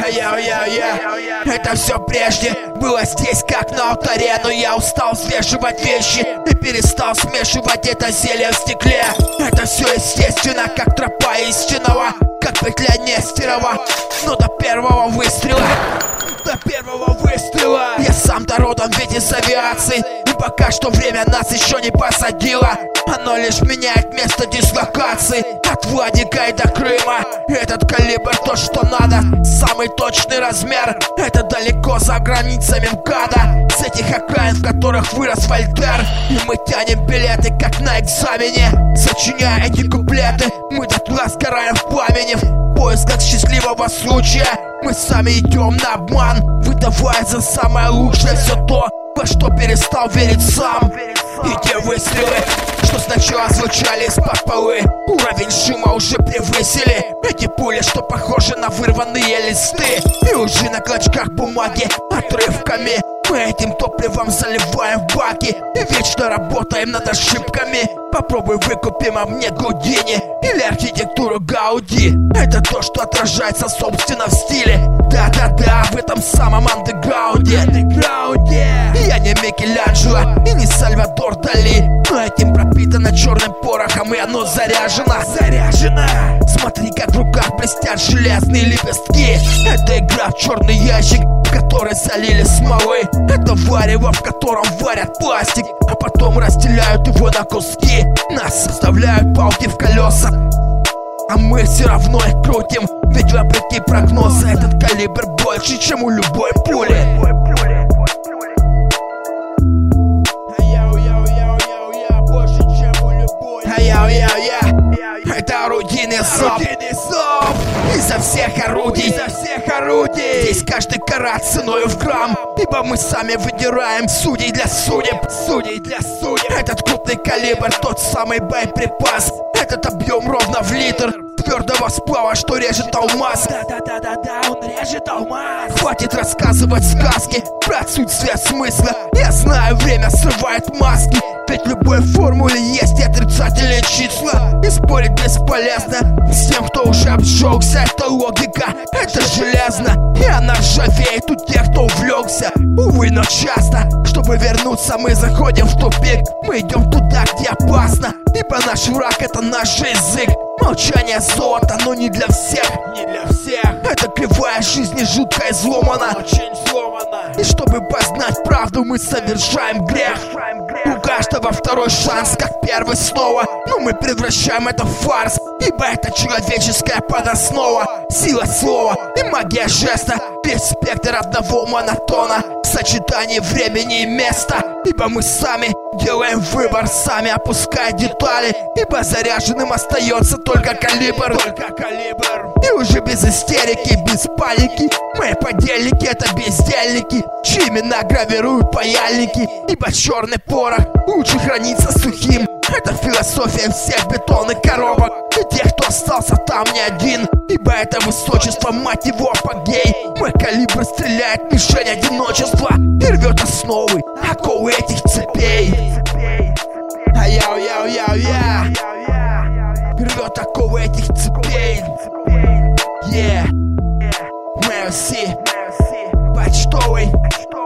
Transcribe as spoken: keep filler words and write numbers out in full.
Это все прежде было здесь как на алтаре, но я устал взвешивать вещи и перестал смешивать это зелье в стекле. Это все естественно, как тропа истинного, как петля Нестерова. Но до первого выстрела, до первого выстрела я сам-то родом ведь из авиации, и пока что время нас еще не посадило. Оно лишь меняет место дислокации от Владика и до Крыма. Этот калибр то, что надо, самый точный размер. Это далеко за границами МКАДа, с этих окраин, в которых вырос Вольтер. И мы тянем билеты, как на экзамене. Сочиняя эти куплеты, мы дотла сгораем в пламени. В поисках счастливого случая мы сами идем на обман, выдавая за самое лучшее все то, во что перестал верить сам. И те выстрелы, что сначала звучали из-под полы, уровень шума уже превысили. Эти пули, что похожи на вырванные листы, и уже на клочках бумаги отрывками мы этим топливом заливаем в баки и вечно работаем над ошибками. Попробуй выкупим о мне Гудини или архитектуру Гауди. Это то, что отражается собственно в стиле. Да-да-да, в этом самом андеграунде. Андеграунде. Я не Микеланджело и не Сальвадор Дали, но этим пропитано черным порохом, и оно заряжено. Заряжено. Смотри, как в руках блестят железные лепестки. Это игра в черный ящик, в который залили смолы. Это варево, в котором варят пластик, а потом разделяют его на куски. Нас вставляют палки в колеса, а мы все равно их крутим. Ведь вопреки прогнозу этот калибр больше, чем у любой пули. Это орудийный зов, изо всех орудий, изо всех орудий. Здесь каждый карат ценою в грамм, ибо мы сами выдираем судей для судеб, судей для судеб. Этот крупный калибр, тот самый боеприпас. Этот объем ровно в литр твердого сплава, что режет алмаз. Да-да-да-да-да, он режет алмаз. Хватит рассказывать сказки про отсутствие смысла. Я знаю, время срывает маски, ведь в любой формуле есть и отрицательные числа. И спорить бесполезно с тем, кто уже обжегся. Это логика, это железно, и она ржавеет у тех, кто увлекся. Увы, но часто, чтобы вернуться, мы заходим в тупик. Мы идем туда, где опасно, ибо наш враг — это наш язык. Молчание золото, но не для всех, не для всех. Эта кривая жизни жутко изломана, очень сломана. И чтобы познать правду, мы совершаем грех. У каждого второй шанс, как первый снова. Но мы превращаем это в фарс, ибо это человеческая подоснова. Сила слова и магия жеста, весь спектр одного монотона в сочетании времени и места. Ибо мы сами делаем выбор, сами опуская детали. Ибо заряженным остается только калибр, только калибр. И уже без истерики, без паники мои подельники — это бездельники, чьи имена гравируют паяльники. Ибо черный порох лучше хранится сухим. Это философия всех бетонных коробок и тех, кто остался там не один. Ибо это высочество, мать его, апогей. Мой калибр стреляет в мишень одиночества и рвет основы, оковы этих цепей. Аяу-яу-яу-я, рвет оковы этих цепей. Yeah, Мерси, почтовый.